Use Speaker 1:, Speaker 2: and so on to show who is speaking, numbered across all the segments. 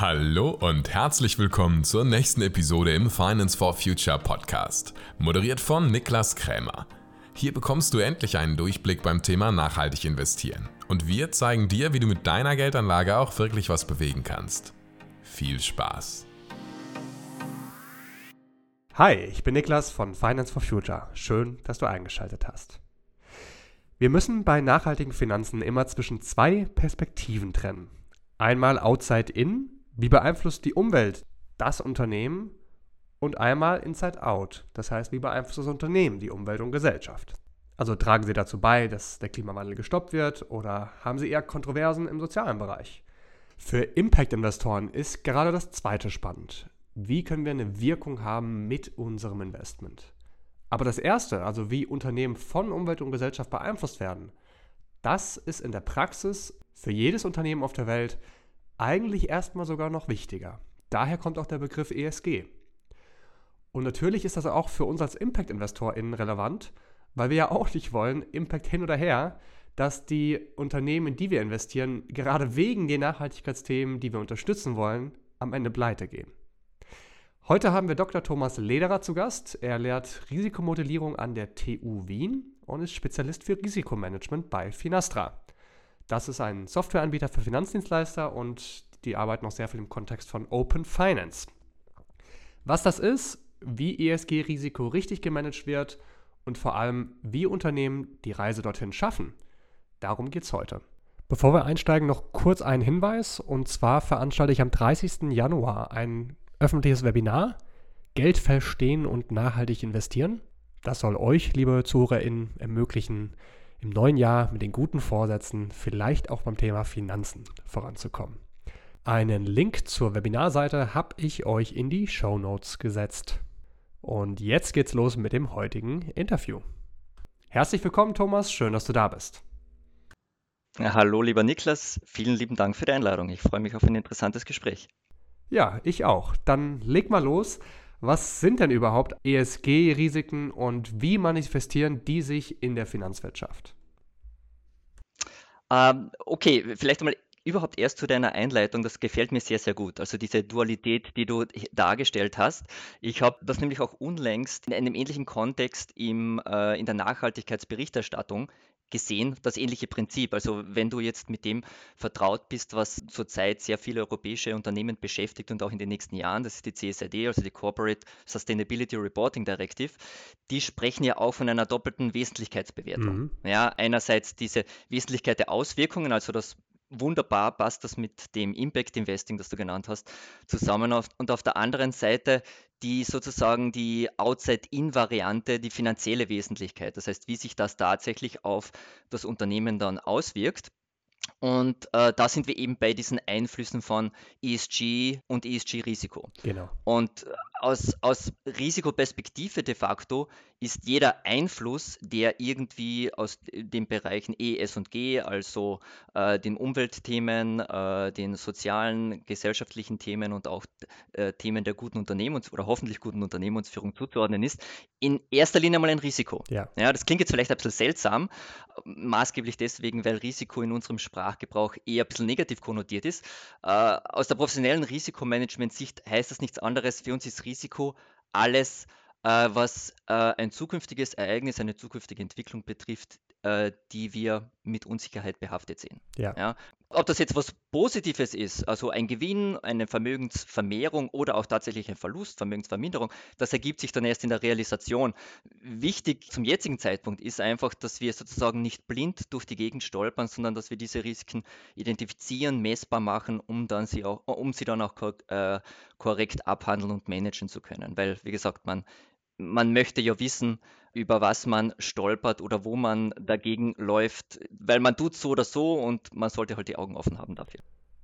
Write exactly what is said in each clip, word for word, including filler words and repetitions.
Speaker 1: Hallo und herzlich willkommen zur nächsten Episode im Finance for Future Podcast, moderiert von Niklas Krämer. Hier bekommst du endlich einen Durchblick beim Thema nachhaltig investieren und wir zeigen dir, wie du mit deiner Geldanlage auch wirklich was bewegen kannst. Viel Spaß!
Speaker 2: Hi, ich bin Niklas von Finance for Future. Schön, dass du eingeschaltet hast. Wir müssen bei nachhaltigen Finanzen immer zwischen zwei Perspektiven trennen. Einmal Outside In, wie beeinflusst die Umwelt das Unternehmen? Und einmal Inside Out, das heißt, wie beeinflusst das Unternehmen die Umwelt und Gesellschaft? Also tragen sie dazu bei, dass der Klimawandel gestoppt wird oder haben sie eher Kontroversen im sozialen Bereich? Für Impact-Investoren ist gerade das zweite spannend. Wie können wir eine Wirkung haben mit unserem Investment? Aber das erste, also wie Unternehmen von Umwelt und Gesellschaft beeinflusst werden, das ist in der Praxis für jedes Unternehmen auf der Welt eigentlich erstmal sogar noch wichtiger. Daher kommt auch der Begriff E S G. Und natürlich ist das auch für uns als Impact-InvestorInnen relevant, weil wir ja auch nicht wollen, Impact hin oder her, dass die Unternehmen, in die wir investieren, gerade wegen den Nachhaltigkeitsthemen, die wir unterstützen wollen, am Ende pleite gehen. Heute haben wir Doktor Thomas Lederer zu Gast. Er lehrt Risikomodellierung an der T U Wien und ist Spezialist für Risikomanagement bei Finastra. Das ist ein Softwareanbieter für Finanzdienstleister und die arbeiten noch sehr viel im Kontext von Open Finance. Was das ist, wie E S G-Risiko richtig gemanagt wird und vor allem, wie Unternehmen die Reise dorthin schaffen, darum geht es heute. Bevor wir einsteigen, noch kurz ein Hinweis. Und zwar veranstalte ich am dreißigsten Januar ein öffentliches Webinar Geld verstehen und nachhaltig investieren. Das soll euch, liebe ZuhörerInnen, ermöglichen, im neuen Jahr mit den guten Vorsätzen vielleicht auch beim Thema Finanzen voranzukommen. Einen Link zur Webinarseite habe ich euch in die Shownotes gesetzt. Und jetzt geht's los mit dem heutigen Interview. Herzlich willkommen, Thomas. Schön, dass du da bist.
Speaker 3: Ja, hallo, lieber Niklas. Vielen lieben Dank für die Einladung. Ich freue mich auf ein interessantes Gespräch.
Speaker 2: Ja, ich auch. Dann leg mal los. Was sind denn überhaupt E S G-Risiken und wie manifestieren die sich in der Finanzwirtschaft?
Speaker 3: Ähm, okay, vielleicht einmal überhaupt erst zu deiner Einleitung. Das gefällt mir sehr, sehr gut. Also diese Dualität, die du dargestellt hast. Ich habe das nämlich auch unlängst in einem ähnlichen Kontext im, äh, in der Nachhaltigkeitsberichterstattung gesehen, das ähnliche Prinzip. Also wenn du jetzt mit dem vertraut bist, was zurzeit sehr viele europäische Unternehmen beschäftigt und auch in den nächsten Jahren, das ist die C S R D, also die Corporate Sustainability Reporting Directive, die sprechen ja auch von einer doppelten Wesentlichkeitsbewertung. Mhm. Ja, einerseits diese Wesentlichkeit der Auswirkungen, also das wunderbar passt das mit dem Impact Investing, das du genannt hast, zusammen. Und auf der anderen Seite die sozusagen die Outside-In-Variante, die finanzielle Wesentlichkeit. Das heißt, wie sich das tatsächlich auf das Unternehmen dann auswirkt. Und äh, da sind wir eben bei diesen Einflüssen von E S G und E S G-Risiko.
Speaker 2: Genau.
Speaker 3: Und aus, aus Risikoperspektive de facto ist jeder Einfluss, der irgendwie aus den Bereichen E, S und G, also äh, den Umweltthemen, äh, den sozialen, gesellschaftlichen Themen und auch äh, Themen der guten Unternehmens- oder hoffentlich guten Unternehmensführung zuzuordnen ist, in erster Linie mal ein Risiko.
Speaker 2: Ja.
Speaker 3: Ja, das klingt jetzt vielleicht ein bisschen seltsam, maßgeblich deswegen, weil Risiko in unserem Sprachgebrauch eher ein bisschen negativ konnotiert ist. Äh, aus der professionellen Risikomanagementsicht heißt das nichts anderes. Für uns ist Risiko alles, äh, was äh, ein zukünftiges Ereignis, eine zukünftige Entwicklung betrifft, äh, die wir mit Unsicherheit behaftet sehen.
Speaker 2: Ja.
Speaker 3: Ja? Ob das jetzt was Positives ist, also ein Gewinn, eine Vermögensvermehrung oder auch tatsächlich ein Verlust, Vermögensverminderung, das ergibt sich dann erst in der Realisation. Wichtig zum jetzigen Zeitpunkt ist einfach, dass wir sozusagen nicht blind durch die Gegend stolpern, sondern dass wir diese Risiken identifizieren, messbar machen, um, dann sie, auch, um sie dann auch kor- äh, korrekt abhandeln und managen zu können. Weil, wie gesagt, man, man möchte ja wissen, über was man stolpert oder wo man dagegen läuft, weil man tut so oder so und man sollte halt die Augen offen haben dafür.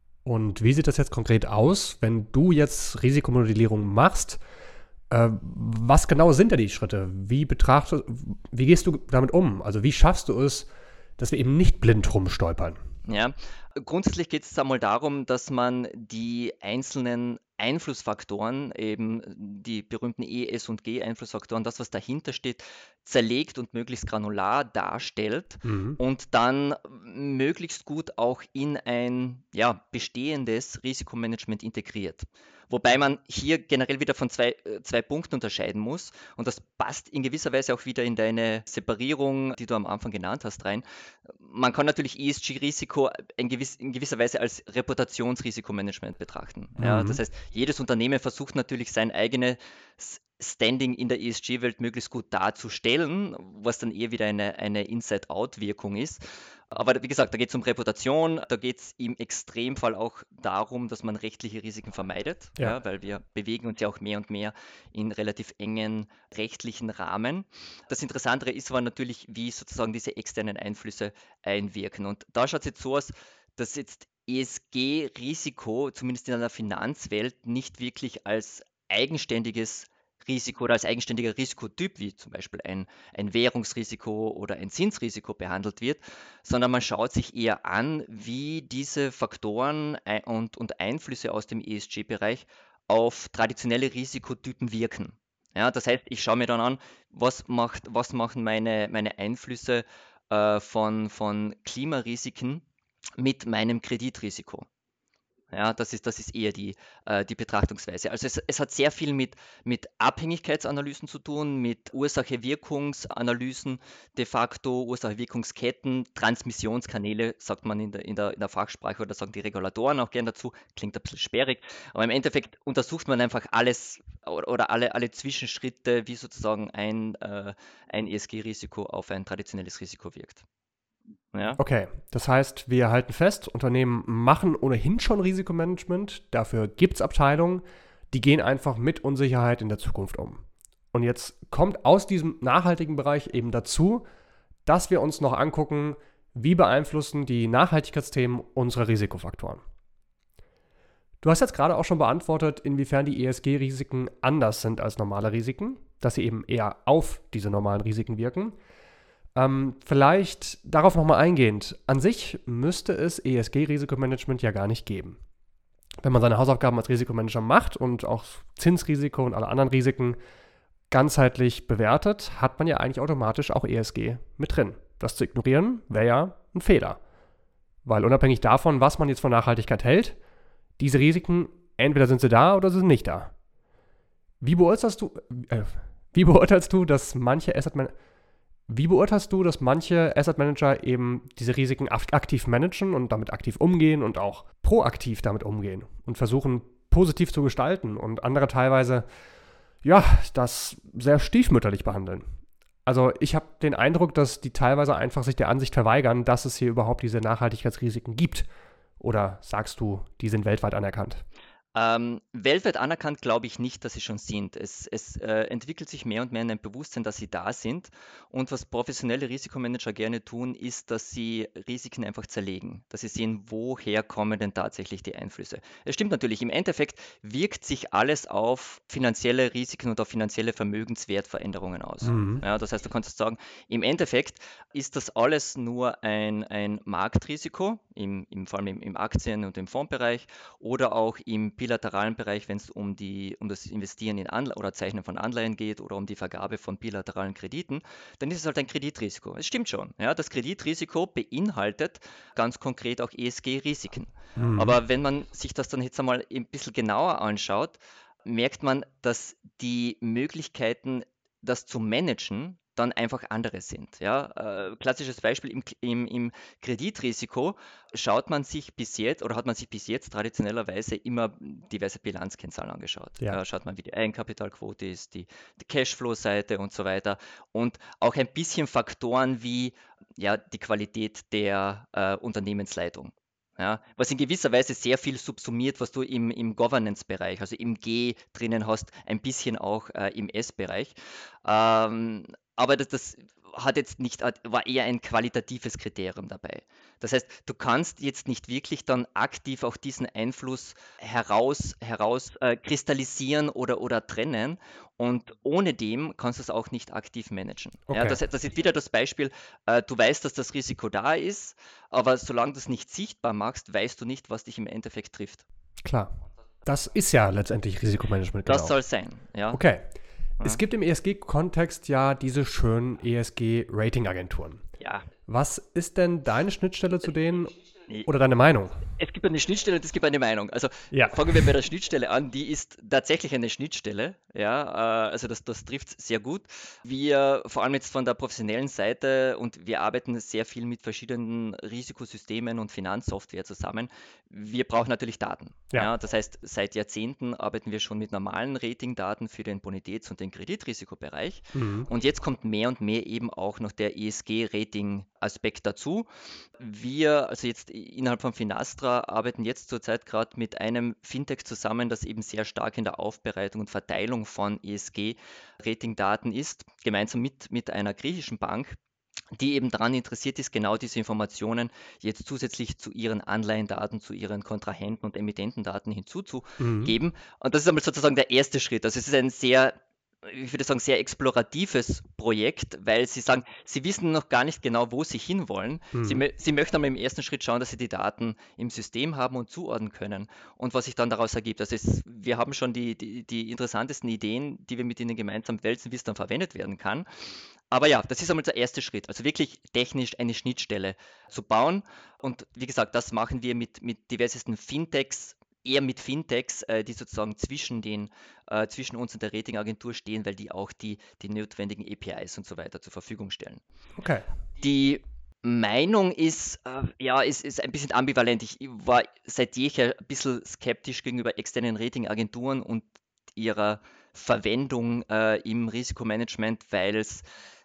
Speaker 2: Und wie sieht das jetzt konkret aus, wenn du jetzt Risikomodellierung machst? Äh, was genau sind da die Schritte? Wie betrachtest, wie gehst du damit um? Also wie schaffst du es, dass wir eben nicht blind rumstolpern?
Speaker 3: Ja, Grundsätzlich geht es einmal darum, dass man die einzelnen Einflussfaktoren, eben die berühmten E, S und G-Einflussfaktoren, das, was dahinter steht, zerlegt und möglichst granular darstellt
Speaker 2: Mhm.
Speaker 3: und dann möglichst gut auch in ein ja, bestehendes Risikomanagement integriert. Wobei man hier generell wieder von zwei, äh, zwei Punkten unterscheiden muss. Und das passt in gewisser Weise auch wieder in deine Separierung, die du am Anfang genannt hast, rein. Man kann natürlich E S G-Risiko in, gewiss, in gewisser Weise als Reputationsrisikomanagement betrachten. Ja, das
Speaker 2: Mhm.
Speaker 3: heißt, jedes Unternehmen versucht natürlich sein eigenes Standing in der E S G-Welt möglichst gut darzustellen, was dann eher wieder eine, eine Inside-Out-Wirkung ist. Aber wie gesagt, da geht es um Reputation, da geht es im Extremfall auch darum, dass man rechtliche Risiken vermeidet,
Speaker 2: Ja.
Speaker 3: ja, weil wir bewegen uns ja auch mehr und mehr in relativ engen rechtlichen Rahmen. Das Interessantere ist aber natürlich, wie sozusagen diese externen Einflüsse einwirken. Und da schaut es jetzt so aus, dass jetzt E S G-Risiko, zumindest in einer Finanzwelt, nicht wirklich als eigenständiges Risiko oder als eigenständiger Risikotyp, wie zum Beispiel ein, ein Währungsrisiko oder ein Zinsrisiko behandelt wird, sondern man schaut sich eher an, wie diese Faktoren ei- und, und Einflüsse aus dem E S G-Bereich auf traditionelle Risikotypen wirken. Ja, das heißt, ich schaue mir dann an, was macht, was machen meine, meine Einflüsse äh, von, von Klimarisiken mit meinem Kreditrisiko. Ja, das ist, das ist eher die, äh, die Betrachtungsweise. Also es, es hat sehr viel mit, mit Abhängigkeitsanalysen zu tun, mit Ursache-Wirkungsanalysen, de facto Ursache-Wirkungsketten, Transmissionskanäle, sagt man in der, in der, in der Fachsprache oder sagen die Regulatoren auch gern dazu, klingt ein bisschen sperrig, aber im Endeffekt untersucht man einfach alles oder, oder alle, alle Zwischenschritte, wie sozusagen ein, äh, ein E S G-Risiko auf ein traditionelles Risiko wirkt. Ja.
Speaker 2: Okay, das heißt, wir halten fest, Unternehmen machen ohnehin schon Risikomanagement, dafür gibt es Abteilungen, die gehen einfach mit Unsicherheit in der Zukunft um. Und jetzt kommt aus diesem nachhaltigen Bereich eben dazu, dass wir uns noch angucken, wie beeinflussen die Nachhaltigkeitsthemen unsere Risikofaktoren. Du hast jetzt gerade auch schon beantwortet, inwiefern die E S G-Risiken anders sind als normale Risiken, dass sie eben eher auf diese normalen Risiken wirken. Ähm, vielleicht darauf nochmal eingehend. An sich müsste es E S G-Risikomanagement ja gar nicht geben. Wenn man seine Hausaufgaben als Risikomanager macht und auch Zinsrisiko und alle anderen Risiken ganzheitlich bewertet, hat man ja eigentlich automatisch auch E S G mit drin. Das zu ignorieren wäre ja ein Fehler. Weil unabhängig davon, was man jetzt von Nachhaltigkeit hält, diese Risiken, entweder sind sie da oder sie sind nicht da. Wie beurteilst du, äh, wie beurteilst du, dass manche Asset Manager Wie beurteilst du, dass manche Asset Manager eben diese Risiken aktiv managen und damit aktiv umgehen und auch proaktiv damit umgehen und versuchen, positiv zu gestalten und andere teilweise, ja, das sehr stiefmütterlich behandeln? Also ich habe den Eindruck, dass die teilweise einfach sich der Ansicht verweigern, dass es hier überhaupt diese Nachhaltigkeitsrisiken gibt. Oder sagst du, die sind weltweit anerkannt?
Speaker 3: Ähm, weltweit anerkannt glaube ich nicht, dass sie schon sind. Es, es äh, entwickelt sich mehr und mehr in ein Bewusstsein, dass sie da sind. Und was professionelle Risikomanager gerne tun, ist, dass sie Risiken einfach zerlegen, dass sie sehen, woher kommen denn tatsächlich die Einflüsse. Es stimmt natürlich, im Endeffekt wirkt sich alles auf finanzielle Risiken und auf finanzielle Vermögenswertveränderungen aus.
Speaker 2: Mhm.
Speaker 3: Ja, das heißt, du kannst sagen, im Endeffekt ist das alles nur ein, ein Marktrisiko, im, im, vor allem im, im Aktien- und im Fondsbereich oder auch im bilateralen Bereich, wenn es um die, um das Investieren in Anle oder Zeichnen von Anleihen geht oder um die Vergabe von bilateralen Krediten, dann ist es halt ein Kreditrisiko. Es stimmt schon. Ja, das Kreditrisiko beinhaltet ganz konkret auch E S G-Risiken.
Speaker 2: Mhm.
Speaker 3: Aber wenn man sich das dann jetzt einmal ein bisschen genauer anschaut, merkt man, dass die Möglichkeiten, das zu managen, dann einfach andere sind. Ja? Äh, klassisches Beispiel im, im, im Kreditrisiko schaut man sich bis jetzt oder hat man sich bis jetzt traditionellerweise immer diverse Bilanzkennzahlen angeschaut.
Speaker 2: Ja.
Speaker 3: Ja, schaut man, wie die Eigenkapitalquote ist, die, die Cashflow-Seite und so weiter und auch ein bisschen Faktoren wie ja, die Qualität der äh, Unternehmensleitung. Ja, was in gewisser Weise sehr viel subsumiert, was du im, im Governance-Bereich, also im G drinnen hast, ein bisschen auch äh, im S-Bereich. Ähm, aber das, das, hat jetzt nicht, war eher ein qualitatives Kriterium dabei. Das heißt, du kannst jetzt nicht wirklich dann aktiv auch diesen Einfluss heraus, heraus äh, kristallisieren oder, oder trennen, und ohne dem kannst du es auch nicht aktiv managen.
Speaker 2: Okay.
Speaker 3: Ja, das, das ist wieder das Beispiel, äh, du weißt, dass das Risiko da ist, aber solange du es nicht sichtbar machst, weißt du nicht, was dich im Endeffekt trifft.
Speaker 2: Klar. Das ist ja letztendlich Risikomanagement.
Speaker 3: Das
Speaker 2: genau.
Speaker 3: soll sein, ja.
Speaker 2: Okay.
Speaker 3: Ja.
Speaker 2: Es gibt im E S G-Kontext ja diese schönen E S G-Rating-Agenturen.
Speaker 3: Ja.
Speaker 2: Was ist denn deine Schnittstelle zu denen
Speaker 3: Nee.
Speaker 2: oder deine Meinung?
Speaker 3: Es gibt eine Schnittstelle und es gibt eine Meinung. Also
Speaker 2: Ja.
Speaker 3: fangen wir bei der Schnittstelle an. Die ist tatsächlich eine Schnittstelle. Ja, äh, also das, das trifft sehr gut. Wir, vor allem jetzt von der professionellen Seite, und wir arbeiten sehr viel mit verschiedenen Risikosystemen und Finanzsoftware zusammen. Wir brauchen natürlich Daten.
Speaker 2: Ja.
Speaker 3: Ja, das heißt, seit Jahrzehnten arbeiten wir schon mit normalen Ratingdaten für den Bonitäts- und den Kreditrisikobereich.
Speaker 2: Mhm.
Speaker 3: Und jetzt kommt mehr und mehr eben auch noch der E S G-Rating-Aspekt dazu. Wir, also jetzt innerhalb von Finastra, arbeiten jetzt zurzeit gerade mit einem Fintech zusammen, das eben sehr stark in der Aufbereitung und Verteilung von E S G-Ratingdaten ist, gemeinsam mit, mit einer griechischen Bank, die eben daran interessiert ist, genau diese Informationen jetzt zusätzlich zu ihren Anleihendaten, zu ihren Kontrahenten- und Emittentendaten hinzuzugeben.
Speaker 2: Mhm.
Speaker 3: Und das ist einmal sozusagen der erste Schritt. Also es ist ein sehr, ich würde sagen, sehr exploratives Projekt, weil sie sagen, sie wissen noch gar nicht genau, wo sie hinwollen.
Speaker 2: Mhm.
Speaker 3: Sie, mö- sie möchten aber im ersten Schritt schauen, dass sie die Daten im System haben und zuordnen können, und was sich dann daraus ergibt. Also es, wir haben schon die, die, die interessantesten Ideen, die wir mit ihnen gemeinsam wälzen, wie es dann verwendet werden kann. Aber ja, das ist einmal der erste Schritt, also wirklich technisch eine Schnittstelle zu bauen. Und wie gesagt, das machen wir mit, mit diversesten Fintechs, eher mit Fintechs, äh, die sozusagen zwischen, den, äh, zwischen uns und der Ratingagentur stehen, weil die auch die, die notwendigen A P Is und so weiter zur Verfügung stellen.
Speaker 2: Okay.
Speaker 3: Die Meinung ist, äh, ja, ist, ist ein bisschen ambivalent. Ich war seit jeher ein bisschen skeptisch gegenüber externen Ratingagenturen und ihrer Verwendung äh, im Risikomanagement, weil es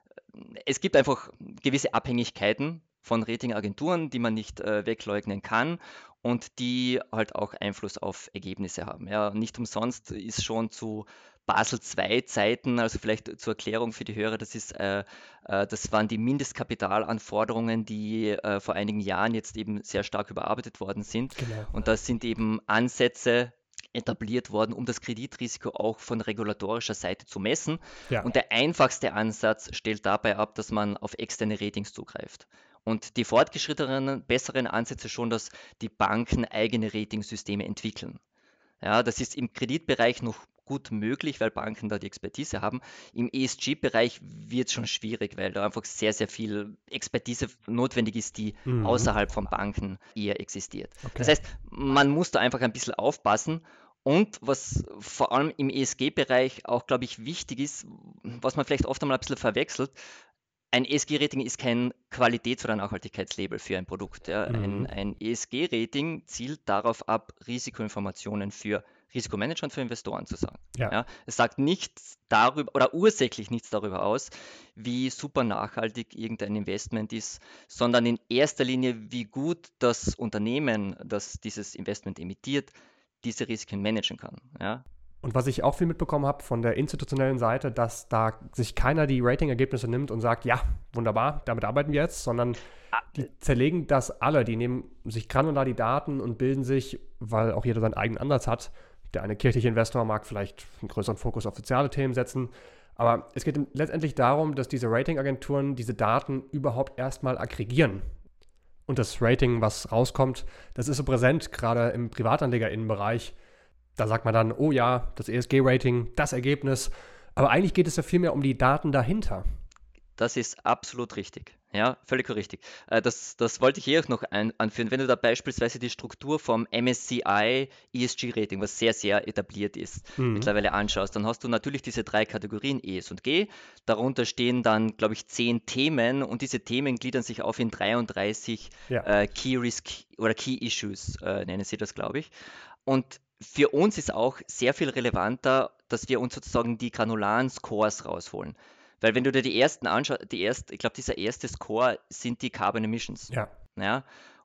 Speaker 3: es gibt einfach gewisse Abhängigkeiten von Ratingagenturen, die man nicht äh, wegleugnen kann und die halt auch Einfluss auf Ergebnisse haben. Ja, nicht umsonst ist schon zu Basel zwei Zeiten, also vielleicht zur Erklärung für die Hörer, das ist, äh, äh, das waren die Mindestkapitalanforderungen, die äh, vor einigen Jahren jetzt eben sehr stark überarbeitet worden sind.
Speaker 2: Genau.
Speaker 3: Und das sind eben Ansätze etabliert worden, um das Kreditrisiko auch von regulatorischer Seite zu messen.
Speaker 2: Ja.
Speaker 3: Und der einfachste Ansatz stellt dabei ab, dass man auf externe Ratings zugreift. Und die fortgeschrittenen, besseren Ansätze schon, dass die Banken eigene Ratingsysteme entwickeln. Ja, das ist im Kreditbereich noch gut möglich, weil Banken da die Expertise haben. Im E S G-Bereich wird es schon schwierig, weil da einfach sehr, sehr viel Expertise notwendig ist, die
Speaker 2: Mhm.
Speaker 3: außerhalb von Banken eher existiert.
Speaker 2: Okay.
Speaker 3: Das heißt, man muss da einfach ein bisschen aufpassen. Und was vor allem im E S G-Bereich auch, glaube ich, wichtig ist, was man vielleicht oft einmal ein bisschen verwechselt, ein E S G-Rating ist kein Qualitäts- oder Nachhaltigkeitslabel für ein Produkt. Ja.
Speaker 2: Mhm.
Speaker 3: Ein, ein E S G-Rating zielt darauf ab, Risikoinformationen für Risikomanager und für Investoren zu sagen.
Speaker 2: Ja.
Speaker 3: Ja. Es sagt nichts darüber oder ursächlich nichts darüber aus, wie super nachhaltig irgendein Investment ist, sondern in erster Linie, wie gut das Unternehmen, das dieses Investment emittiert, diese Risiken managen kann. Ja.
Speaker 2: Und was ich auch viel mitbekommen habe von der institutionellen Seite, dass da sich keiner die Rating-Ergebnisse nimmt und sagt, ja, wunderbar, damit arbeiten wir jetzt, sondern die zerlegen das alle. Die nehmen sich granular die Daten und bilden sich, weil auch jeder seinen eigenen Ansatz hat. Der eine kirchliche Investor mag vielleicht einen größeren Fokus auf soziale Themen setzen. Aber es geht letztendlich darum, dass diese Ratingagenturen diese Daten überhaupt erstmal aggregieren. Und das Rating, was rauskommt, das ist so präsent, gerade im PrivatanlegerInnenbereich. Da sagt man dann, oh ja, das E S G-Rating, das Ergebnis. Aber eigentlich geht es ja vielmehr um die Daten dahinter.
Speaker 3: Das ist absolut richtig. Ja, völlig richtig. Äh, Das, das wollte ich hier auch noch ein, anführen. Wenn du da beispielsweise die Struktur vom M S C I E S G-Rating, was sehr, sehr etabliert ist,
Speaker 2: Mhm.
Speaker 3: mittlerweile anschaust, dann hast du natürlich diese drei Kategorien E, S und G. Darunter stehen dann, glaube ich, zehn Themen, und diese Themen gliedern sich auf in dreiunddreißig
Speaker 2: Ja.
Speaker 3: äh, Key Risk oder Key Issues, äh, nennen sie das, glaube ich. Und für uns ist auch sehr viel relevanter, dass wir uns sozusagen die granularen Scores rausholen. Weil wenn du dir die ersten anschaust, die erste, ich glaube, dieser erste Score sind die Carbon Emissions.
Speaker 2: Ja.
Speaker 3: Ja?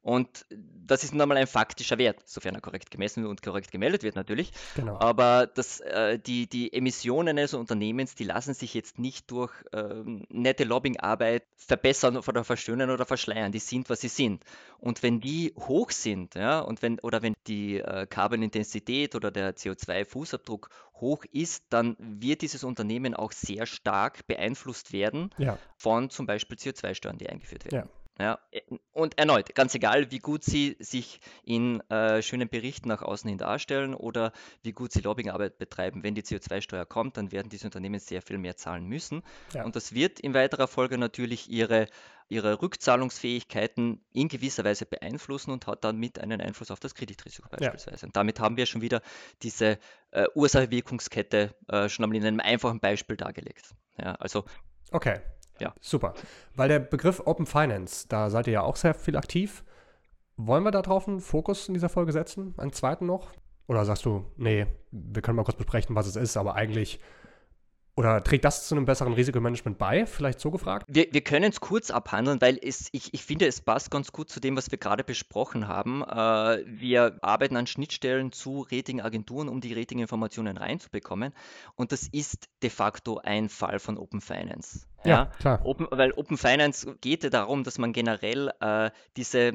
Speaker 3: Und das ist nun einmal ein faktischer Wert, sofern er korrekt gemessen und korrekt gemeldet wird natürlich.
Speaker 2: Genau.
Speaker 3: Aber das, äh, die, die Emissionen eines Unternehmens, die lassen sich jetzt nicht durch ähm, nette Lobbyingarbeit verbessern oder verschönern oder verschleiern. Die sind, was sie sind. Und wenn die hoch sind, ja, und wenn, oder wenn die äh, Carbon-Intensität oder der C O zwei Fußabdruck hoch ist, dann wird dieses Unternehmen auch sehr stark beeinflusst werden
Speaker 2: Ja.
Speaker 3: von zum Beispiel C O zwei Steuern, die eingeführt werden.
Speaker 2: Ja.
Speaker 3: Ja, und erneut, ganz egal, wie gut sie sich in äh, schönen Berichten nach außen hin darstellen oder wie gut sie Lobbyingarbeit betreiben, wenn die C O zwei Steuer kommt, dann werden diese Unternehmen sehr viel mehr zahlen müssen.
Speaker 2: Ja.
Speaker 3: Und das wird in weiterer Folge natürlich ihre, ihre Rückzahlungsfähigkeiten in gewisser Weise beeinflussen und hat damit einen Einfluss auf das Kreditrisiko beispielsweise. Ja. Und damit haben wir schon wieder diese äh, Ursache-Wirkungskette äh, schon einmal in einem einfachen Beispiel dargelegt. Ja, also
Speaker 2: Okay.
Speaker 3: Ja.
Speaker 2: Super. Weil der Begriff Open Finance, da seid ihr ja auch sehr viel aktiv. Wollen wir da drauf einen Fokus in dieser Folge setzen? Einen zweiten noch? Oder sagst du, nee, wir können mal kurz besprechen, was es ist, aber eigentlich, oder trägt das zu einem besseren Risikomanagement bei? Vielleicht so gefragt?
Speaker 3: Wir, wir können es kurz abhandeln, weil es, ich, ich finde, es passt ganz gut zu dem, was wir gerade besprochen haben. Äh, wir arbeiten an Schnittstellen zu Ratingagenturen, um die Ratinginformationen reinzubekommen. Und das ist de facto ein Fall von Open Finance.
Speaker 2: Ja,
Speaker 3: Ja,
Speaker 2: klar.
Speaker 3: Open, weil Open Finance geht ja darum, dass man generell äh, diese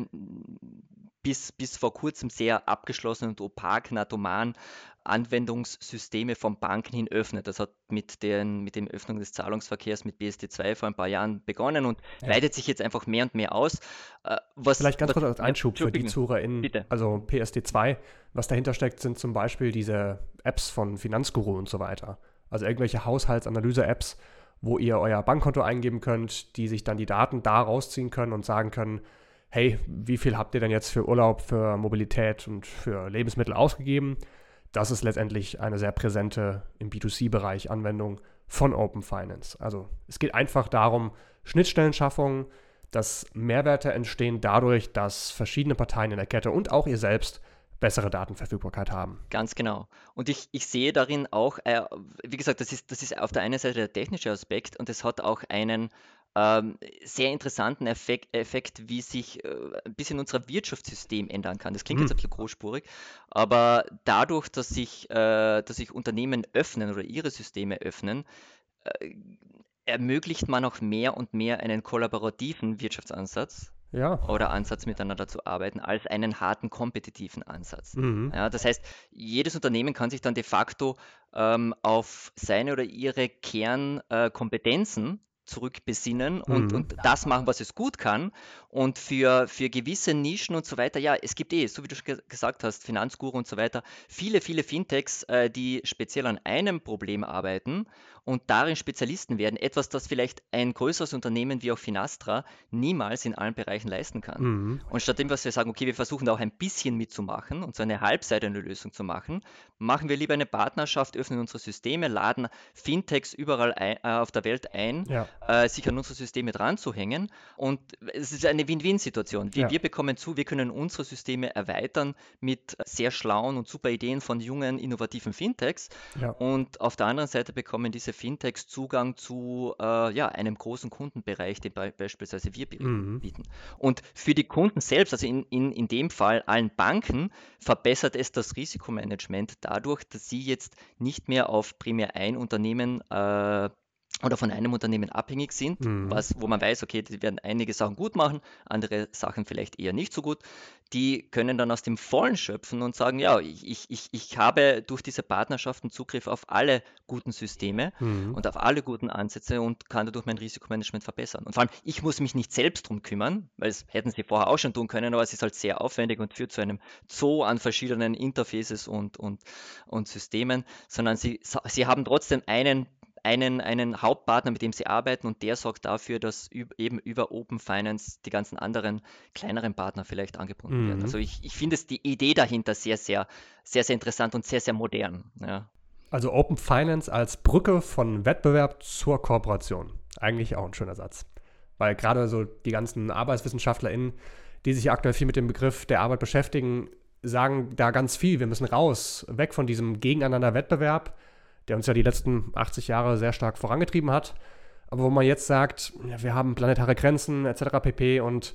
Speaker 3: bis, bis vor kurzem sehr abgeschlossenen und opak, natoman Anwendungssysteme von Banken hin öffnet. Das hat mit, den, mit dem Öffnung des Zahlungsverkehrs mit B S D zwei vor ein paar Jahren begonnen und
Speaker 2: Ja.
Speaker 3: weitet sich jetzt einfach mehr und mehr aus. Äh, Was,
Speaker 2: Vielleicht ganz
Speaker 3: was,
Speaker 2: kurz als Einschub für die
Speaker 3: Entschuldigung.
Speaker 2: ZuhörerInnen,
Speaker 3: Bitte.
Speaker 2: also P S D zwei, was dahinter steckt, sind zum Beispiel diese Apps von Finanzguru und so weiter. Also irgendwelche Haushaltsanalyse-Apps, wo ihr euer Bankkonto eingeben könnt, die sich dann die Daten da rausziehen können und sagen können, hey, wie viel habt ihr denn jetzt für Urlaub, für Mobilität und für Lebensmittel ausgegeben? Das ist letztendlich eine sehr präsente im B zwei C-Bereich Anwendung von Open Finance. Also es geht einfach darum, Schnittstellenschaffung, dass Mehrwerte entstehen dadurch, dass verschiedene Parteien in der Kette und auch ihr selbst bessere Datenverfügbarkeit haben.
Speaker 3: Ganz genau. Und ich, ich sehe darin auch, äh, wie gesagt, das ist, das ist auf der einen Seite der technische Aspekt und es hat auch einen ähm, sehr interessanten Effekt, Effekt wie sich äh, ein bisschen unser Wirtschaftssystem ändern kann. Das klingt jetzt
Speaker 2: Mhm.
Speaker 3: ein bisschen großspurig, aber dadurch, dass sich, äh, dass sich Unternehmen öffnen oder ihre Systeme öffnen, äh, ermöglicht man auch mehr und mehr einen kollaborativen Wirtschaftsansatz
Speaker 2: Ja.
Speaker 3: oder Ansatz miteinander zu arbeiten, als einen harten kompetitiven Ansatz.
Speaker 2: Mhm.
Speaker 3: Ja, das heißt, jedes Unternehmen kann sich dann de facto ähm, auf seine oder ihre Kernkompetenzen zurückbesinnen und,
Speaker 2: Mhm.
Speaker 3: und das machen, was es gut kann. Und für, für gewisse Nischen und so weiter, ja, es gibt eh, so wie du schon ge- gesagt hast, Finanzguru und so weiter, viele, viele Fintechs, äh, die speziell an einem Problem arbeiten und darin Spezialisten werden. Etwas, das vielleicht ein größeres Unternehmen wie auch Finastra niemals in allen Bereichen leisten kann.
Speaker 2: Mhm.
Speaker 3: Und statt dem, was wir sagen, okay, wir versuchen da auch ein bisschen mitzumachen und so eine halbseitige Lösung zu machen, machen wir lieber eine Partnerschaft, öffnen unsere Systeme, laden Fintechs überall ein, äh, auf der Welt ein,
Speaker 2: Ja.
Speaker 3: äh, sich an unsere Systeme dran zu hängen. Und es ist eine Win-Win-Situation. Wir,
Speaker 2: Ja.
Speaker 3: wir bekommen zu, wir können unsere Systeme erweitern mit sehr schlauen und super Ideen von jungen, innovativen Fintechs.
Speaker 2: Ja.
Speaker 3: Und auf der anderen Seite bekommen diese Fintechs Zugang zu äh, ja, einem großen Kundenbereich, den be beispielsweise wir bieten.
Speaker 2: Mhm.
Speaker 3: bieten. Und für die Kunden selbst, also in, in, in dem Fall allen Banken, verbessert es das Risikomanagement dadurch, dass sie jetzt nicht mehr auf primär ein Unternehmen äh, oder von einem Unternehmen abhängig sind,
Speaker 2: Mhm.
Speaker 3: was, wo man weiß, okay, die werden einige Sachen gut machen, andere Sachen vielleicht eher nicht so gut. Die können dann aus dem Vollen schöpfen und sagen, ja, ich, ich, ich, ich habe durch diese Partnerschaften Zugriff auf alle guten Systeme
Speaker 2: Mhm.
Speaker 3: und auf alle guten Ansätze und kann dadurch mein Risikomanagement verbessern. Und vor allem, ich muss mich nicht selbst drum kümmern, weil es hätten sie vorher auch schon tun können, aber es ist halt sehr aufwendig und führt zu einem Zoo an verschiedenen Interfaces und, und, und Systemen, sondern sie, sie haben trotzdem einen Einen, einen Hauptpartner, mit dem sie arbeiten und der sorgt dafür, dass üb, eben über Open Finance die ganzen anderen kleineren Partner vielleicht angebunden
Speaker 2: Mhm.
Speaker 3: werden. Also ich, ich finde es die Idee dahinter sehr, sehr, sehr, sehr interessant und sehr, sehr modern. Ja.
Speaker 2: Also Open Finance als Brücke von Wettbewerb zur Kooperation. Eigentlich auch ein schöner Satz. Weil gerade so die ganzen ArbeitswissenschaftlerInnen, die sich aktuell viel mit dem Begriff der Arbeit beschäftigen, sagen da ganz viel. Wir müssen raus, weg von diesem Gegeneinander Wettbewerb, der uns ja die letzten achtzig Jahre sehr stark vorangetrieben hat. Aber wo man jetzt sagt, ja, wir haben planetare Grenzen et cetera pp. Und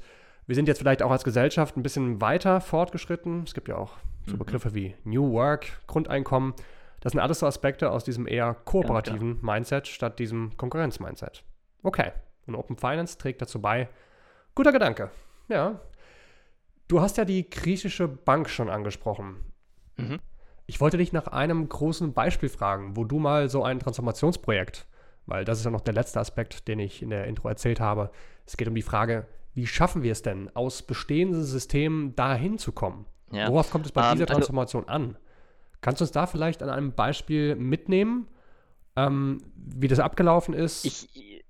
Speaker 2: Wir sind jetzt vielleicht auch als Gesellschaft ein bisschen weiter fortgeschritten. Es gibt ja auch so Begriffe wie New Work, Grundeinkommen. Das sind alles so Aspekte aus diesem eher kooperativen ja, Mindset statt diesem Konkurrenz-Mindset. Okay, und Open Finance trägt dazu bei. Guter Gedanke. Ja. Du hast ja die griechische Bank schon angesprochen. Mhm. Ich wollte dich nach einem großen Beispiel fragen, wo du mal so ein Transformationsprojekt, weil das ist ja noch der letzte Aspekt, den ich in der Intro erzählt habe. Es geht um die Frage, wie schaffen wir es denn, aus bestehenden Systemen dahin zu kommen? Ja. Worauf kommt es bei um, dieser Transformation also, an? Kannst du uns da vielleicht an einem Beispiel mitnehmen, ähm, wie das abgelaufen ist?
Speaker 3: Ich,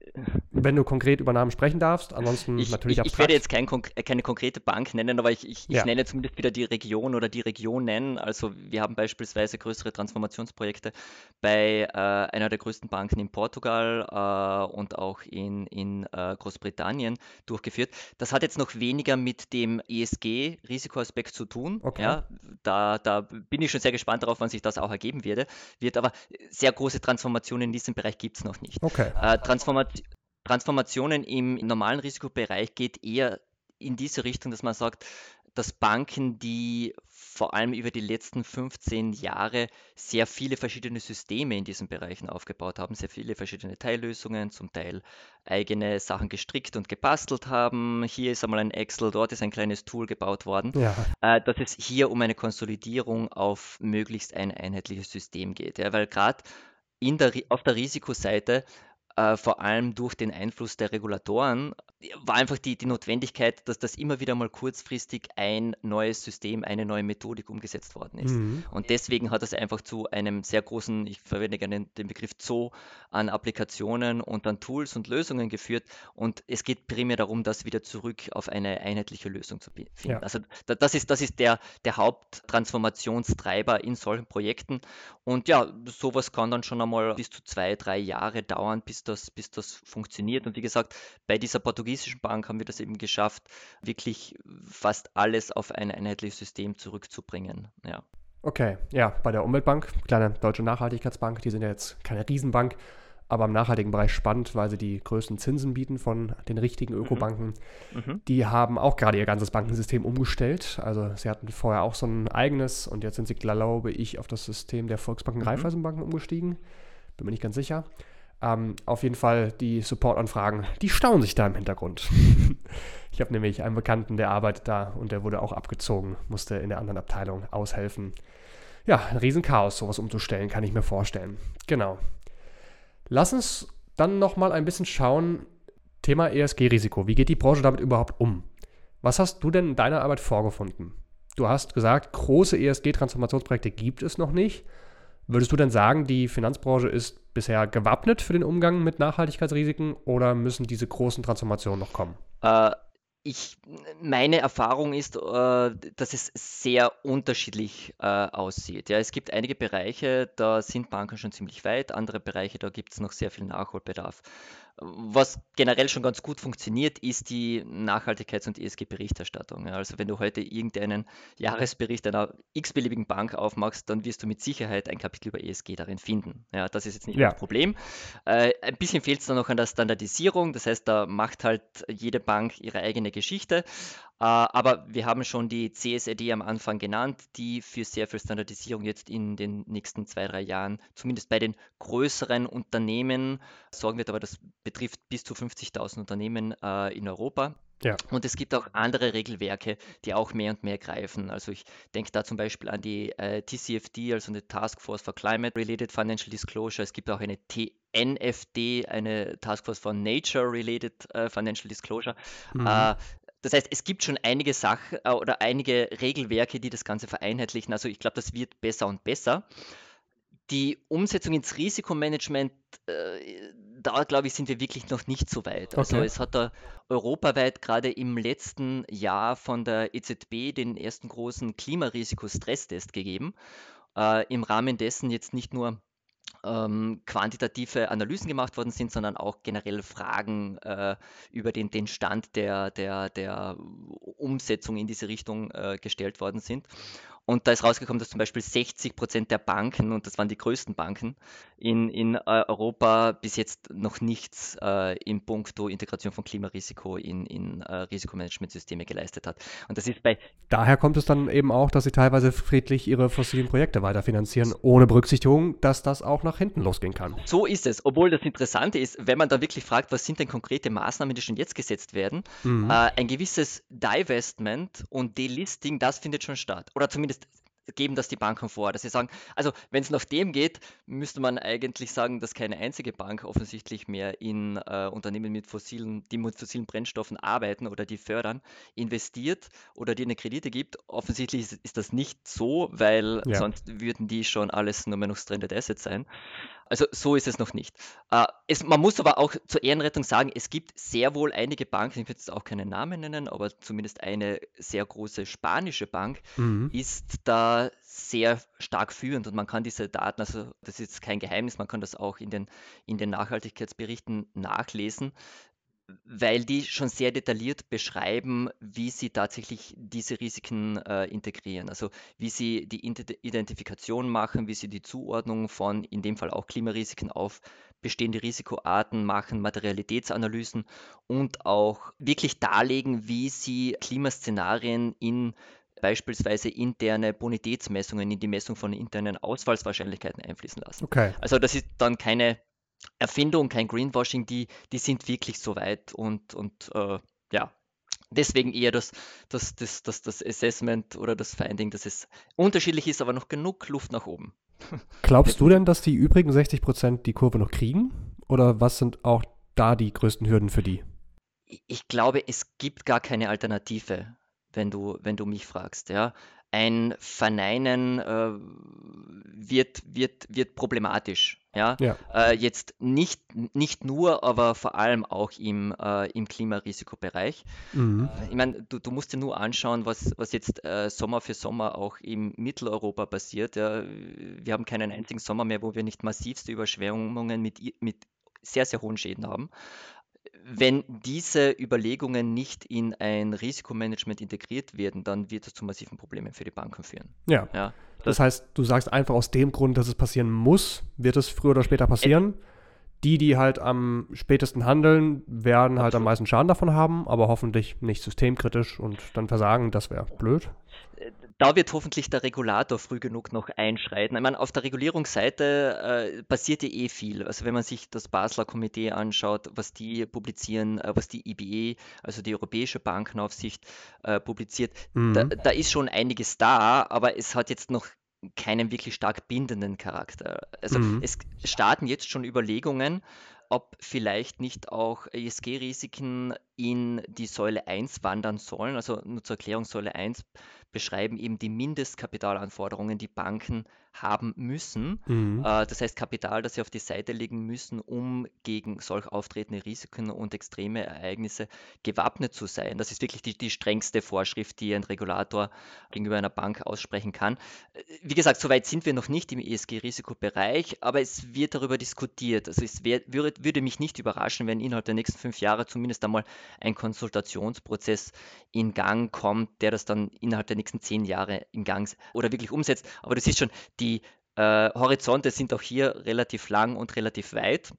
Speaker 2: wenn du konkret über Namen sprechen darfst, ansonsten
Speaker 3: ich,
Speaker 2: natürlich
Speaker 3: ich,
Speaker 2: abstrakt.
Speaker 3: Ich werde jetzt kein, keine konkrete Bank nennen, aber ich, ich, ich
Speaker 2: ja.
Speaker 3: nenne zumindest wieder die Region oder die Regionen. Also wir haben beispielsweise größere Transformationsprojekte bei äh, einer der größten Banken in Portugal äh, und auch in, in äh, Großbritannien durchgeführt. Das hat jetzt noch weniger mit dem E S G-Risikoaspekt zu tun.
Speaker 2: Okay.
Speaker 3: Ja, da, da bin ich schon sehr gespannt darauf, wann sich das auch ergeben werde, wird. Aber sehr große Transformationen in diesem Bereich gibt es noch nicht.
Speaker 2: Okay.
Speaker 3: Äh, Transformation Transformationen im normalen Risikobereich geht eher in diese Richtung, dass man sagt, dass Banken, die vor allem über die letzten fünfzehn Jahre sehr viele verschiedene Systeme in diesen Bereichen aufgebaut haben, sehr viele verschiedene Teillösungen, zum Teil eigene Sachen gestrickt und gebastelt haben. Hier ist einmal ein Excel, dort ist ein kleines Tool gebaut worden,
Speaker 2: ja.
Speaker 3: äh, dass es hier um eine Konsolidierung auf möglichst ein einheitliches System geht. Ja, weil gerade in der, auf der Risikoseite Äh, vor allem durch den Einfluss der Regulatoren, war einfach die, die Notwendigkeit, dass das immer wieder mal kurzfristig ein neues System, eine neue Methodik umgesetzt worden ist.
Speaker 2: Mhm.
Speaker 3: Und deswegen hat es einfach zu einem sehr großen, ich verwende gerne den Begriff Zoo, an Applikationen und an Tools und Lösungen geführt. Und es geht primär darum, das wieder zurück auf eine einheitliche Lösung zu finden.
Speaker 2: Ja.
Speaker 3: Also da, das ist, das ist der, der Haupttransformationstreiber in solchen Projekten. Und ja, sowas kann dann schon einmal bis zu zwei, drei Jahre dauern, bis das, bis das funktioniert. Und wie gesagt, bei dieser portugiesischen Bank haben wir das eben geschafft, wirklich fast alles auf ein einheitliches System zurückzubringen. Ja.
Speaker 2: Okay, ja, bei der Umweltbank, kleine deutsche Nachhaltigkeitsbank, die sind ja jetzt keine Riesenbank, aber im nachhaltigen Bereich spannend, weil sie die größten Zinsen bieten von den richtigen Ökobanken. Mhm. Die haben auch gerade ihr ganzes Bankensystem umgestellt. Also sie hatten vorher auch so ein eigenes und jetzt sind sie, glaube ich, auf das System der Volksbanken, mhm. Raiffeisenbanken umgestiegen. Bin mir nicht ganz sicher. Ähm, auf jeden Fall die Supportanfragen, die stauen sich da im Hintergrund. Ich habe nämlich einen Bekannten, der arbeitet da und der wurde auch abgezogen, musste in der anderen Abteilung aushelfen. Ja, ein Riesenchaos, sowas umzustellen, kann ich mir vorstellen. Genau. Lass uns dann nochmal ein bisschen schauen, Thema E S G-Risiko. Wie geht die Branche damit überhaupt um? Was hast du denn in deiner Arbeit vorgefunden? Du hast gesagt, große E S G-Transformationsprojekte gibt es noch nicht. Würdest du denn sagen, die Finanzbranche ist bisher gewappnet für den Umgang mit Nachhaltigkeitsrisiken oder müssen diese großen Transformationen noch kommen?
Speaker 3: Äh, ich, meine Erfahrung ist, äh, dass es sehr unterschiedlich äh, aussieht. Ja, es gibt einige Bereiche, da sind Banken schon ziemlich weit, andere Bereiche, da gibt es noch sehr viel Nachholbedarf. Was generell schon ganz gut funktioniert, ist die Nachhaltigkeits- und E S G-Berichterstattung. Ja, also wenn du heute irgendeinen Jahresbericht einer x-beliebigen Bank aufmachst, dann wirst du mit Sicherheit ein Kapitel über E S G darin finden. Ja, das ist jetzt nicht
Speaker 2: Ja.
Speaker 3: das Problem. Äh, ein bisschen fehlt es dann noch an der Standardisierung. Das heißt, da macht halt jede Bank ihre eigene Geschichte. Äh, aber wir haben schon die C S R D am Anfang genannt, die für sehr viel Standardisierung jetzt in den nächsten zwei, drei Jahren, zumindest bei den größeren Unternehmen, sorgen wird. Aber das betrifft bis zu fünfzigtausend Unternehmen äh, in Europa.
Speaker 2: Ja.
Speaker 3: Und es gibt auch andere Regelwerke, die auch mehr und mehr greifen. Also ich denke da zum Beispiel an die äh, T C F D, also eine Task Force for Climate-Related Financial Disclosure. Es gibt auch eine T N F D, eine Task Force for Nature-Related äh, Financial Disclosure.
Speaker 2: Mhm.
Speaker 3: Äh, Das heißt, es gibt schon einige Sachen äh, oder einige Regelwerke, die das Ganze vereinheitlichen. Also ich glaube, das wird besser und besser. Die Umsetzung ins Risikomanagement, äh, da glaube ich, sind wir wirklich noch nicht so weit. Also
Speaker 2: Okay.
Speaker 3: es hat da europaweit gerade im letzten Jahr von der E Z B den ersten großen Klimarisiko-Stresstest gegeben. Äh, im Rahmen dessen jetzt nicht nur ähm, quantitative Analysen gemacht worden sind, sondern auch generell Fragen äh, über den, den Stand der, der, der Umsetzung in diese Richtung äh, gestellt worden sind. Und da ist rausgekommen, dass zum Beispiel sechzig Prozent der Banken, und das waren die größten Banken in, in äh, Europa, bis jetzt noch nichts äh, in puncto Integration von Klimarisiko in, in äh, Risikomanagementsysteme geleistet hat. Und das ist bei
Speaker 2: Daher kommt es dann eben auch, dass sie teilweise friedlich ihre fossilen Projekte weiterfinanzieren, ohne Berücksichtigung, dass das auch nach hinten losgehen kann.
Speaker 3: So ist es, obwohl das Interessante ist, wenn man da wirklich fragt, was sind denn konkrete Maßnahmen, die schon jetzt gesetzt werden,
Speaker 2: Mhm.
Speaker 3: äh, ein gewisses Divestment und Delisting, das findet schon statt. Oder zumindest geben das die Banken vor, dass sie sagen, also wenn es nach dem geht, müsste man eigentlich sagen, dass keine einzige Bank offensichtlich mehr in äh, Unternehmen mit fossilen, die mit fossilen Brennstoffen arbeiten oder die fördern, investiert oder die eine Kredite gibt. Offensichtlich ist, ist das nicht so, weil
Speaker 2: Ja.
Speaker 3: sonst würden die schon alles nur mehr noch Stranded Assets sein. Also so ist es noch nicht. Äh, es, man muss aber auch zur Ehrenrettung sagen, es gibt sehr wohl einige Banken, ich will jetzt auch keinen Namen nennen, aber zumindest eine sehr große spanische Bank
Speaker 2: Mhm.
Speaker 3: ist da sehr stark führend und man kann diese Daten, also das ist jetzt kein Geheimnis, man kann das auch in den, in den Nachhaltigkeitsberichten nachlesen, weil die schon sehr detailliert beschreiben, wie sie tatsächlich diese Risiken äh, integrieren. Also wie sie die Ide- Identifikation machen, wie sie die Zuordnung von, in dem Fall auch Klimarisiken auf bestehende Risikoarten machen, Materialitätsanalysen und auch wirklich darlegen, wie sie Klimaszenarien in beispielsweise interne Bonitätsmessungen, in die Messung von internen Ausfallswahrscheinlichkeiten einfließen lassen.
Speaker 2: Okay.
Speaker 3: Also das ist dann keine Erfindung, kein Greenwashing, die, die sind wirklich so weit und, und äh, ja, deswegen eher das, das, das, das, das Assessment oder das Finding, dass es unterschiedlich ist, aber noch genug Luft nach oben.
Speaker 2: Glaubst du denn, dass die übrigen sechzig Prozent die Kurve noch kriegen? Oder was sind auch da die größten Hürden für die?
Speaker 3: Ich glaube, es gibt gar keine Alternative, wenn du, wenn du mich fragst. Ja. Ein Verneinen äh, wird, wird, wird problematisch. Ja.
Speaker 2: Ja.
Speaker 3: Äh, jetzt nicht, nicht nur, aber vor allem auch im, äh, im Klimarisikobereich.
Speaker 2: Mhm.
Speaker 3: Äh, Ich meine, du, du musst dir nur anschauen, was, was jetzt äh, Sommer für Sommer auch im Mitteleuropa passiert. Ja. Wir haben keinen einzigen Sommer mehr, wo wir nicht massivste Überschwemmungen mit, i- mit sehr, sehr hohen Schäden haben. Wenn diese Überlegungen nicht in ein Risikomanagement integriert werden, dann wird es zu massiven Problemen für die Banken führen.
Speaker 2: Ja.
Speaker 3: Ja,
Speaker 2: Das heißt, du sagst einfach aus dem Grund, dass es passieren muss, wird es früher oder später passieren. Die, die halt am spätesten handeln, werden halt am
Speaker 3: Absolut.
Speaker 2: meisten Schaden davon haben, aber hoffentlich nicht systemkritisch und dann versagen, das wäre blöd.
Speaker 3: Da wird hoffentlich der Regulator früh genug noch einschreiten. Ich meine, auf der Regulierungsseite äh, passiert ja eh viel. Also wenn man sich das Basler Komitee anschaut, was die publizieren, äh, was die I B E, also die Europäische Bankenaufsicht, äh, publiziert, da,
Speaker 2: Mhm.
Speaker 3: da ist schon einiges da, aber es hat jetzt noch keinen wirklich stark bindenden Charakter. Also
Speaker 2: Mhm.
Speaker 3: es starten jetzt schon Überlegungen, ob vielleicht nicht auch E S G-Risiken in die Säule eins wandern sollen. Also nur zur Erklärung, Säule eins beschreiben eben die Mindestkapitalanforderungen, die Banken haben müssen.
Speaker 2: Mhm.
Speaker 3: Äh, Das heißt Kapital, das sie auf die Seite legen müssen, um gegen solch auftretende Risiken und extreme Ereignisse gewappnet zu sein. Das ist wirklich die, die strengste Vorschrift, die ein Regulator gegenüber einer Bank aussprechen kann. Äh, Wie gesagt, soweit sind wir noch nicht im E S G-Risikobereich, aber es wird darüber diskutiert. Also es wär, würde, würde mich nicht überraschen, wenn innerhalb der nächsten fünf Jahre zumindest einmal ein Konsultationsprozess in Gang kommt, der das dann innerhalb der nächsten zehn Jahre in Gang s- oder wirklich umsetzt. Aber du siehst schon, die äh, Horizonte sind auch hier relativ lang und relativ weit.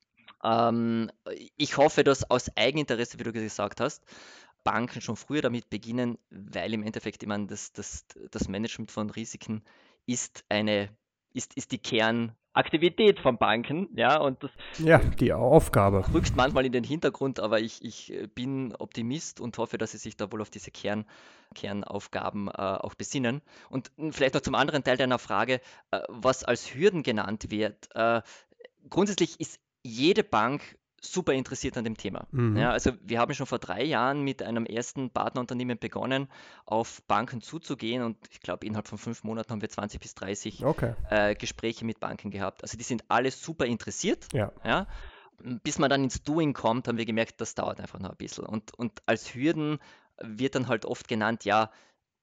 Speaker 3: Ähm, Ich hoffe, dass aus Eigeninteresse, wie du gesagt hast, Banken schon früher damit beginnen, weil im Endeffekt, ich meine, das, das, das Management von Risiken ist eine, ist, ist die Kernaktivität von Banken, ja, und das
Speaker 2: Ja, die Aufgabe.
Speaker 3: rückt manchmal in den Hintergrund, aber ich, ich äh, bin Optimist und hoffe, dass sie sich da wohl auf diese Kern, Kernaufgaben äh, auch besinnen. Und mh, vielleicht noch zum anderen Teil deiner Frage, äh, was als Hürden genannt wird. Äh, grundsätzlich ist jede Bank super interessiert an dem Thema.
Speaker 2: Mhm.
Speaker 3: Ja, also wir haben schon vor drei Jahren mit einem ersten Partnerunternehmen begonnen, auf Banken zuzugehen und ich glaube, innerhalb von fünf Monaten haben wir zwanzig bis dreißig
Speaker 2: Okay.
Speaker 3: äh, Gespräche mit Banken gehabt. Also die sind alle super interessiert.
Speaker 2: Ja.
Speaker 3: Ja. Bis man dann ins Doing kommt, haben wir gemerkt, das dauert einfach noch ein bisschen. Und, und als Hürden wird dann halt oft genannt, ja,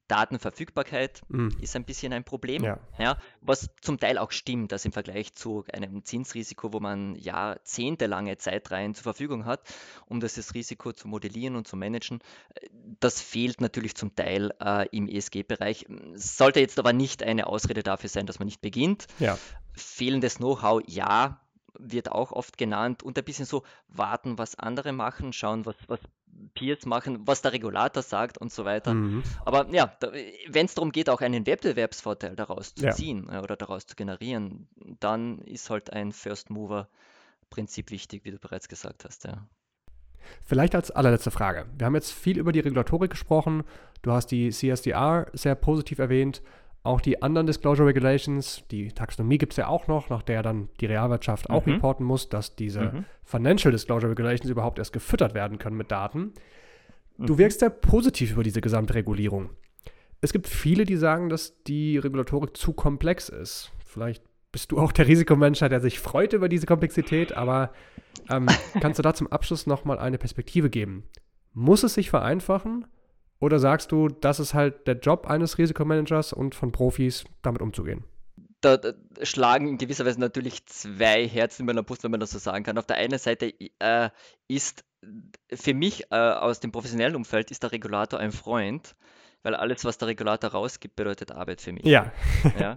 Speaker 3: Datenverfügbarkeit
Speaker 2: Mhm.
Speaker 3: ist ein bisschen ein Problem,
Speaker 2: Ja.
Speaker 3: ja, was zum Teil auch stimmt, dass im Vergleich zu einem Zinsrisiko, wo man jahrzehntelange Zeitreihen zur Verfügung hat, um das Risiko zu modellieren und zu managen, äh, das fehlt natürlich zum Teil äh, im E S G-Bereich. Sollte jetzt aber nicht eine Ausrede dafür sein, dass man nicht beginnt.
Speaker 2: Ja.
Speaker 3: Fehlendes Know-how, ja, wird auch oft genannt und ein bisschen so warten, was andere machen, schauen, was, was Peers machen, was der Regulator sagt und so weiter.
Speaker 2: Mhm.
Speaker 3: Aber ja, wenn es darum geht, auch einen Wettbewerbsvorteil daraus zu
Speaker 2: Ja.
Speaker 3: ziehen äh, oder daraus zu generieren, dann ist halt ein First-Mover-Prinzip wichtig, wie du bereits gesagt hast. Ja.
Speaker 2: Vielleicht als allerletzte Frage. Wir haben jetzt viel über die Regulatorik gesprochen. Du hast die C S D R sehr positiv erwähnt. Auch die anderen Disclosure Regulations, die Taxonomie gibt es ja auch noch, nach der dann die Realwirtschaft auch
Speaker 3: Mhm.
Speaker 2: reporten muss, dass diese
Speaker 3: Mhm.
Speaker 2: Financial Disclosure Regulations überhaupt erst gefüttert werden können mit Daten. Du
Speaker 3: Mhm.
Speaker 2: wirkst sehr positiv über diese gesamte Regulierung. Es gibt viele, die sagen, dass die Regulatorik zu komplex ist. Vielleicht bist du auch der Risikomensch, der sich freut über diese Komplexität, aber ähm, kannst du da zum Abschluss nochmal eine Perspektive geben? Muss es sich vereinfachen? Oder sagst du, das ist halt der Job eines Risikomanagers und von Profis, damit umzugehen?
Speaker 3: Da, da schlagen in gewisser Weise natürlich zwei Herzen in meiner Brust, wenn man das so sagen kann. Auf der einen Seite äh, ist für mich äh, aus dem professionellen Umfeld ist der Regulator ein Freund, weil alles, was der Regulator rausgibt, bedeutet Arbeit für mich.
Speaker 2: Ja.
Speaker 3: Ja.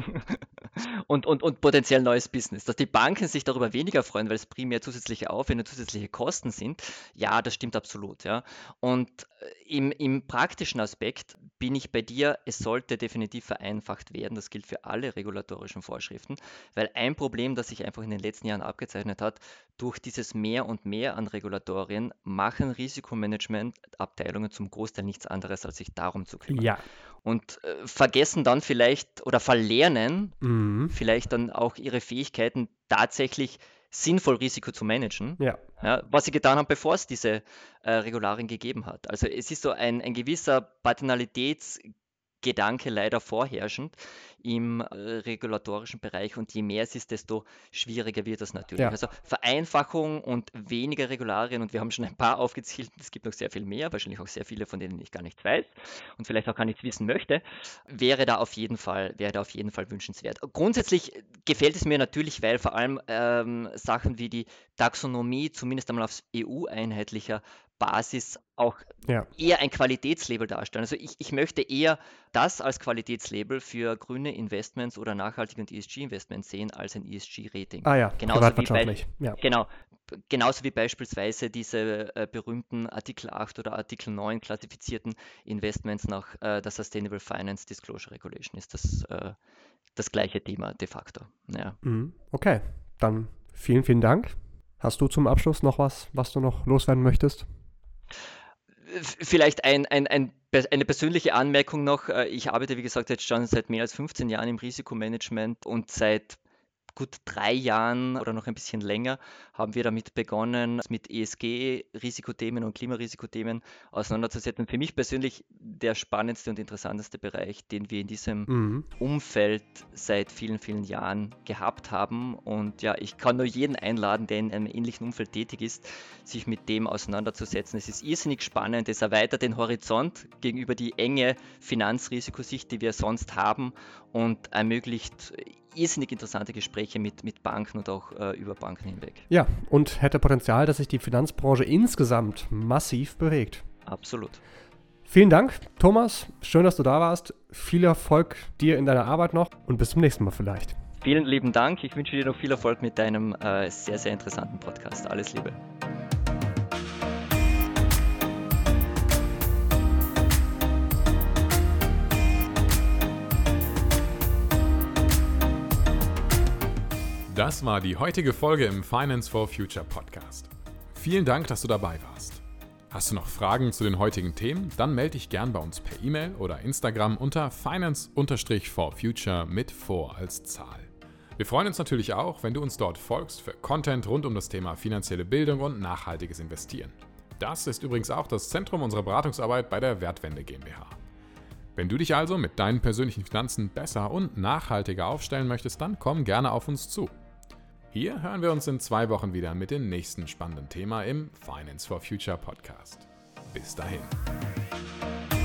Speaker 3: und, und, und potenziell neues Business. Dass die Banken sich darüber weniger freuen, weil es primär zusätzliche Aufwände, zusätzliche Kosten sind, ja, das stimmt absolut. Ja. Und im, im praktischen Aspekt bin ich bei dir, es sollte definitiv vereinfacht werden. Das gilt für alle regulatorischen Vorschriften, weil ein Problem, das sich einfach in den letzten Jahren abgezeichnet hat, durch dieses Mehr und Mehr an Regulatorien machen Risikomanagementabteilungen zum Großteil nichts anderes, als sich darum zu kümmern.
Speaker 2: Ja.
Speaker 3: Und äh, vergessen dann vielleicht oder verlernen
Speaker 2: Mhm.
Speaker 3: vielleicht dann auch ihre Fähigkeiten, tatsächlich sinnvoll Risiko zu managen,
Speaker 2: Ja.
Speaker 3: ja, was sie getan haben, bevor es diese äh, Regularien gegeben hat. Also es ist so ein, ein gewisser Paternalitätsgedanke leider vorherrschend im äh, regulatorischen Bereich und je mehr es ist, desto schwieriger wird das natürlich.
Speaker 2: Ja.
Speaker 3: Also Vereinfachung und weniger Regularien und wir haben schon ein paar aufgezählt, es gibt noch sehr viel mehr, wahrscheinlich auch sehr viele, von denen ich gar nichts weiß und vielleicht auch gar nichts wissen möchte, wäre da auf jeden Fall, wäre da auf jeden Fall wünschenswert. Grundsätzlich gefällt es mir natürlich, weil vor allem ähm, Sachen wie die Taxonomie zumindest einmal auf E U-einheitlicher Basis auch
Speaker 2: Ja.
Speaker 3: eher ein Qualitätslabel darstellen. Also ich, ich möchte eher das als Qualitätslabel für grüne Investments oder nachhaltige und E S G-Investments sehen als ein E S G-Rating.
Speaker 2: Ah ja,
Speaker 3: Genauso wie bei,
Speaker 2: privatwirtschaftlich. Ja.
Speaker 3: genau, genauso wie beispielsweise diese äh, berühmten Artikel acht oder Artikel neun klassifizierten Investments nach äh, der Sustainable Finance Disclosure Regulation ist das äh, das gleiche Thema de facto. Ja.
Speaker 2: Mhm. Okay, dann vielen, vielen Dank. Hast du zum Abschluss noch was, was du noch loswerden möchtest?
Speaker 3: Vielleicht ein, ein, ein, eine persönliche Anmerkung noch. Ich arbeite, wie gesagt, jetzt schon seit mehr als fünfzehn Jahren im Risikomanagement und seit gut drei Jahren oder noch ein bisschen länger haben wir damit begonnen, mit E S G-Risikothemen und Klimarisikothemen auseinanderzusetzen. Für mich persönlich der spannendste und interessanteste Bereich, den wir in diesem
Speaker 2: Mhm.
Speaker 3: Umfeld seit vielen, vielen Jahren gehabt haben. Und ja, ich kann nur jeden einladen, der in einem ähnlichen Umfeld tätig ist, sich mit dem auseinanderzusetzen. Es ist irrsinnig spannend, es erweitert den Horizont gegenüber die enge Finanzrisikosicht, die wir sonst haben und ermöglicht irrsinnig interessante Gespräche mit, mit Banken und auch äh, über Banken hinweg.
Speaker 2: Ja, und hätte Potenzial, dass sich die Finanzbranche insgesamt massiv bewegt.
Speaker 3: Absolut.
Speaker 2: Vielen Dank, Thomas. Schön, dass du da warst. Viel Erfolg dir in deiner Arbeit noch und bis zum nächsten Mal vielleicht.
Speaker 3: Vielen lieben Dank. Ich wünsche dir noch viel Erfolg mit deinem äh, sehr, sehr interessanten Podcast. Alles Liebe.
Speaker 1: Das war die heutige Folge im Finance for Future Podcast. Vielen Dank, dass du dabei warst. Hast du noch Fragen zu den heutigen Themen? Dann melde dich gern bei uns per E-Mail oder Instagram unter finance for future mit vor als Zahl. Wir freuen uns natürlich auch, wenn du uns dort folgst für Content rund um das Thema finanzielle Bildung und nachhaltiges Investieren. Das ist übrigens auch das Zentrum unserer Beratungsarbeit bei der Wertwende GmbH. Wenn du dich also mit deinen persönlichen Finanzen besser und nachhaltiger aufstellen möchtest, dann komm gerne auf uns zu. Hier hören wir uns in zwei Wochen wieder mit dem nächsten spannenden Thema im Finance for Future Podcast. Bis dahin.